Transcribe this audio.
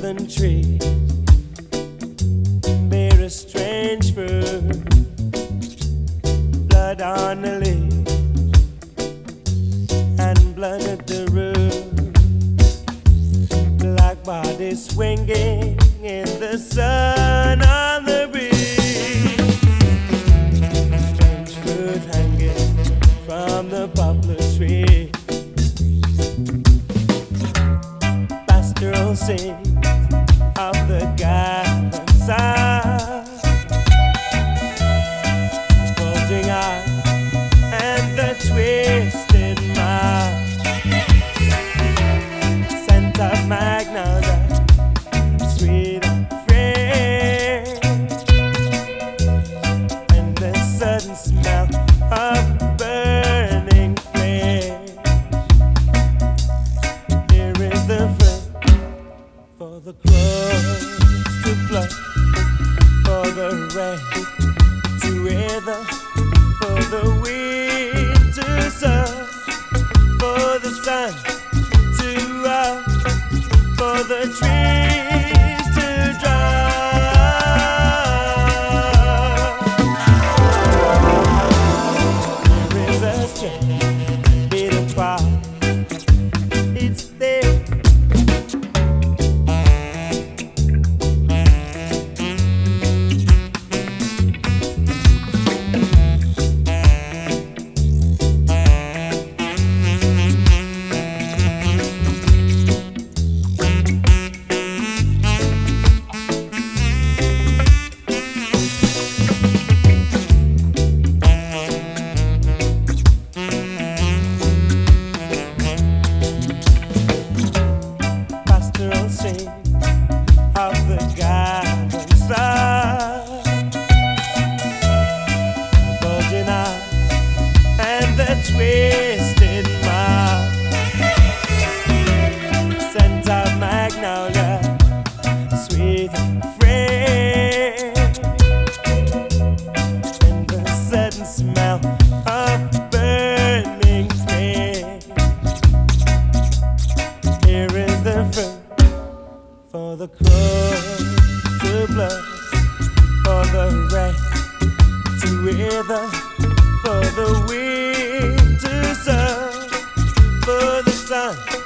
Southern trees bear a strange fruit, blood on the leaves and blood at the root, black bodies swinging in the sun on the breeze, strange fruit hanging from the poplar tree. Pastoral scenes of the garden side, bulging eyes and the twisted mouth, scent of magnolia, sweet and fresh, and the sudden smell of burning flesh. Here is the fruit for the crows to pluck, for the rain to wither, for the wind to sow, for the sun to up, for the trees to dry. There is a strange bit of quiet, it's there. Pastoral scenes of the garden side, bulging eyes and the twisted mouth, scent of magnolia, sweet and fresh, and the sudden smell of burning flesh. Here is the fruit for the crows to blood, for the rain to wither, for the wind to sow, for the sun